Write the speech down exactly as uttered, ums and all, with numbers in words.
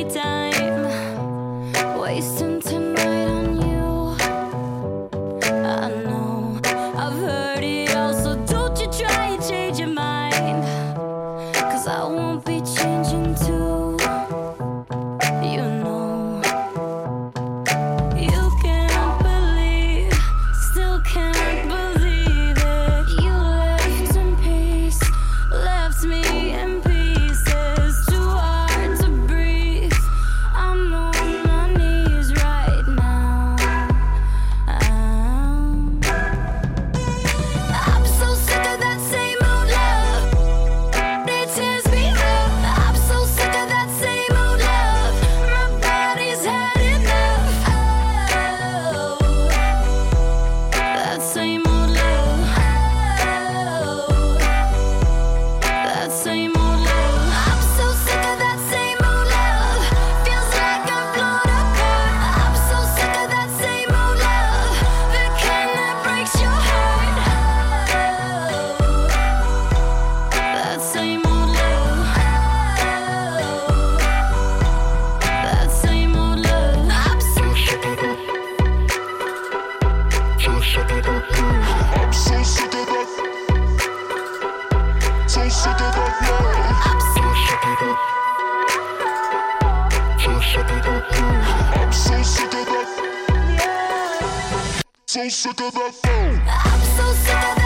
dirty time, wasting tonight on you. I know I've heard it all, so don't you try and change your mind, 'cause I won't be changing too. You know, you can't believe, still can't believe it. You left in peace, left me in pieces, too hard to breathe. I'm on my knees right now. I'm, I'm so sick of that same old love. It tears me up. I'm so sick of that same old love. My body's had enough. Oh, that same old love. Oh, that same old love. I'm so sick of that same old love. Feels like I'm blown apart. I'm so sick of that same old love. The kind that breaks your heart. Oh, that same old love. Oh, that same old love. I'm so sick of that. So sick of that. I'm so sick of that. So sick of that love. I'm so sick of that. So sick of that love. I'm so sick of that. So sick of that phone. I'm so sick of that.